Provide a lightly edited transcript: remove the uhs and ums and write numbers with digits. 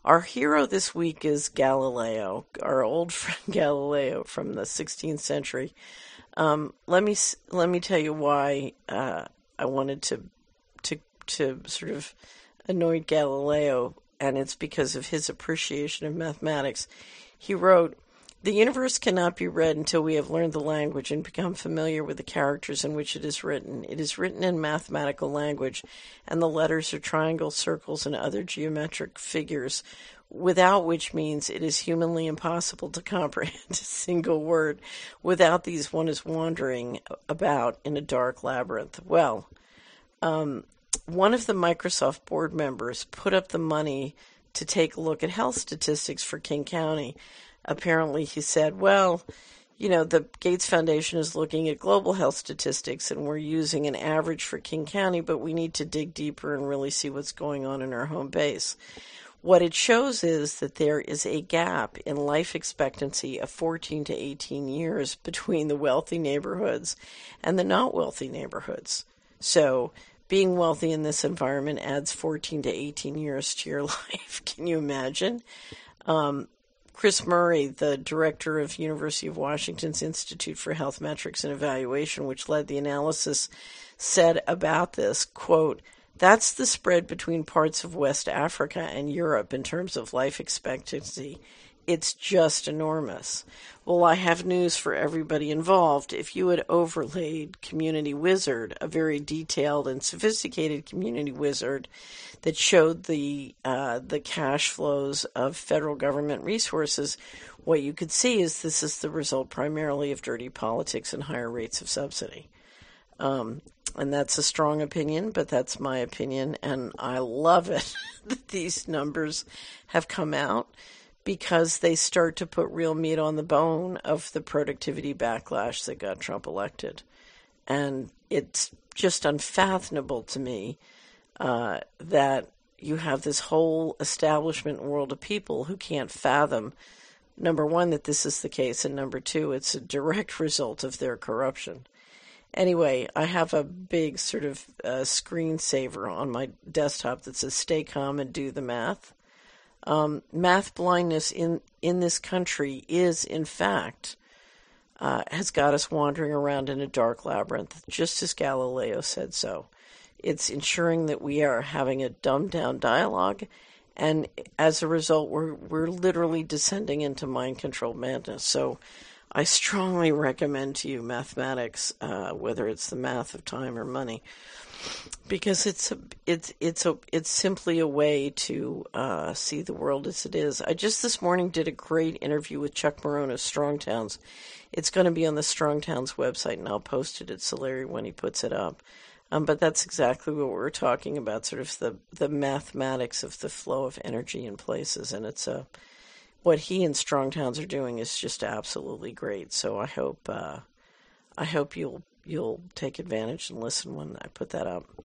Our hero this week is Galileo, our old friend Galileo from the 16th century. Let me tell you why I wanted to sort of anoint Galileo, and it's because of his appreciation of mathematics. He wrote, "The universe cannot be read until we have learned the language and become familiar with the characters in which it is written. It is written in mathematical language, and the letters are triangles, circles, and other geometric figures, without which means it is humanly impossible to comprehend a single word. Without these, one is wandering about in a dark labyrinth." Well, one of the Microsoft board members put up the money to take a look at health statistics for King County. Apparently, he said, well, the Gates Foundation is looking at global health statistics, and we're using an average for King County, but we need to dig deeper and really see what's going on in our home base. What it shows is that there is a gap in life expectancy of 14 to 18 years between the wealthy neighborhoods and the not wealthy neighborhoods. So being wealthy in this environment adds 14 to 18 years to your life. Can you imagine? Chris Murray, the director of University of Washington's Institute for Health Metrics and Evaluation, which led the analysis, said about this, quote, "That's the spread between parts of West Africa and Europe in terms of life expectancy. It's just enormous." Well, I have news for everybody involved. If you had overlaid Community Wizard, a very detailed and sophisticated Community Wizard that showed the cash flows of federal government resources, what you could see is this is the result primarily of dirty politics and higher rates of subsidy. And that's a strong opinion, but that's my opinion, and I love it that these numbers have come out, because they start to put real meat on the bone of the productivity backlash that got Trump elected. And it's just unfathomable to me that you have this whole establishment world of people who can't fathom, number one, that this is the case, and number two, it's a direct result of their corruption. Anyway, I have a big sort of screensaver on my desktop that says "Stay calm and do the math." Math blindness in this country is, in fact, has got us wandering around in a dark labyrinth, just as Galileo said so. It's ensuring that we are having a dumbed-down dialogue, and as a result, we're literally descending into mind-controlled madness. So I strongly recommend to you mathematics, whether it's the math of time or money, because it's simply a way to see the world as it is. I just this morning did a great interview with Chuck Marohn of Strong Towns. It's going to be on the Strong Towns website, and I'll post it at Solari when he puts it up. But that's exactly what we're talking about, sort of the mathematics of the flow of energy in places, and it's what he and Strong Towns are doing is just absolutely great. So I hope you'll take advantage and listen when I put that up.